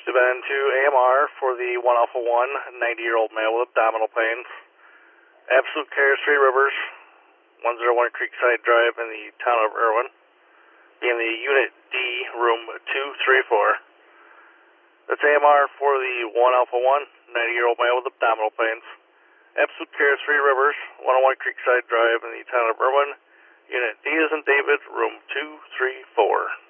been to AMR for the 1 Alpha 1, 90-year-old male with abdominal pain. Absolute Care, Three Rivers, 101 Creekside Drive in the town of Irwin. In the Unit D, room 234. That's AMR for the 1 Alpha 1, 90-year-old male with abdominal pains. Absolute Care, Three Rivers, 101 Creekside Drive in the town of Irwin. Unit D as in David, room 234.